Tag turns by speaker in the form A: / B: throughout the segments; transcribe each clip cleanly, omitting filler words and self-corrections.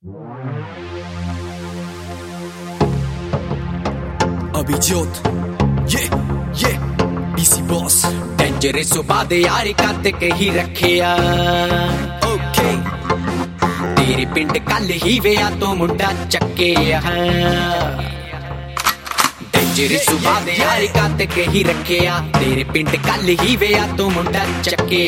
A: Abijot, yeah, BC boss.
B: Dangerous सुबह दे यार कद के ही रखिया
A: Okay,
B: तेरे पिंड कल ही वेया तो मुंडा चक्के डेंजरस सुबह दे यार कद के ही रखिया तेरे पिंड कल ही वेया तो मुंडा चक्के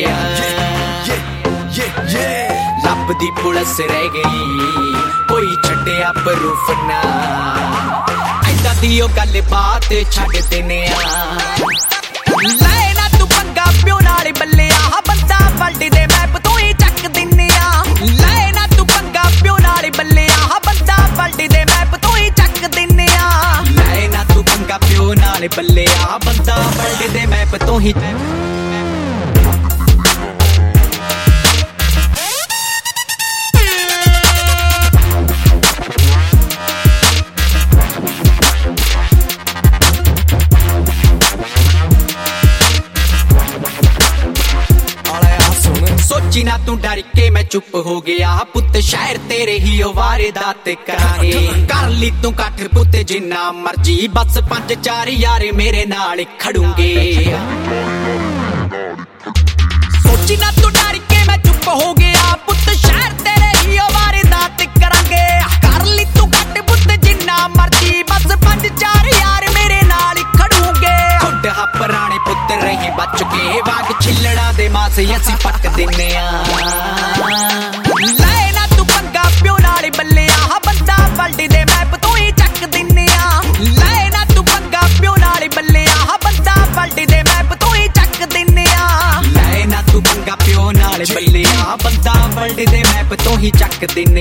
A: yeah.
B: लब दी पुलिस रह गई कोई छड्डिया प्रूफ ना ऐदा दी ओ गल बात छड्ड देने ले ना तू पंगा प्यो नाल बल्लिया बंदा वर्ल्ड दे मैप तू ही चक दिन्ने ले ना तू पंगा प्यो नाल बल्लिया बंदा वर्ल्ड दे मैप तू ही चक दिन्ने ले ना तू पंगा प्यो नाल बल्लिया बंदा वर्ल्ड दे मैप तू ही सोची ना तू डर के मैं चुप हो गया पुत शहर तेरे ही वारदात करांगे कर ली तू कठ पुत जिन्ना मर्जी बस 5-4 यार मेरे नाल खड़ूंगे सोची ना तू डर के मैं चुप हो गया पुत शहर तेरे ही वारदात करांगे कर ली तू कठ पुत जिन्ना मर्जी बस 5-4 यार मेरे नाल खड़ूंगे खुद पुराने पुत रही बच के वाग छिलड़ा दे मास असी पट दिन्ने ले ना तू पंगा प्यो नाल बल्लिया बंदा वर्ल्ड दे मैप तू ही चक दिन्ने ले ना तू पंगा प्यो नाल बल्लिया बंदा वर्ल्ड दे मैप तू ही चक दिन्ने ले ना तू पंगा प्यो नाल बल्लिया बंदा वर्ल्ड दे मैप तू ही चक दिन्ने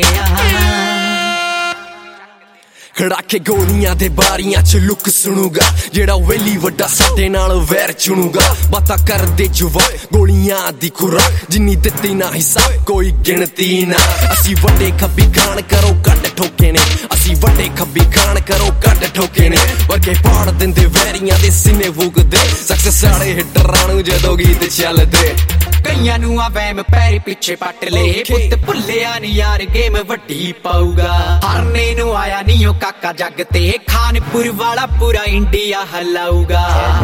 A: खड़ा के गोलियां दे बारियां च लुक सुनूगा जेड़ा वेली वड्डा साडे नाल वैर चुनूगा बातां कर दे जुवा गोलियां दी खुराक जिन्नी दित्ती ना हिसाब कोई गिनती ना असी वड्डे खब्बी खान करो कट ठोके ने असी वड्डे खब्बी खान करो कट ठोके ने वर्गे पाड़ दिंदे वैरियां दे सीने फूकदे सक्सेस साढ़े हिटरां नूं जदों गीत चलदे
B: कईयां नूं आ वैम पैर पिछे पट ले पुत भुल्लिया नी यार गेम वड्डी पाऊगा हारने नूं आया नी ओ काका जग ते खानपुर वाला पूरा इंडिया हलाऊगा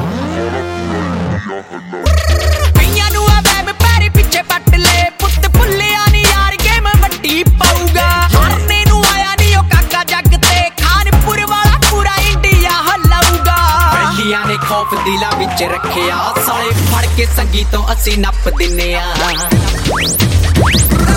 B: कईयां नूं आ वैम पैर पिछे पट ले पुत भुल्लिया नी यार गेम वड्डी पाऊगा हारने नूं आया नी ओ काका जग ते खानपुर वाला पूरा इंडिया हलाऊगा बलिया ने खौफ दिला विच रखिया साले फड़ के संगी तो असी नप दिन्ने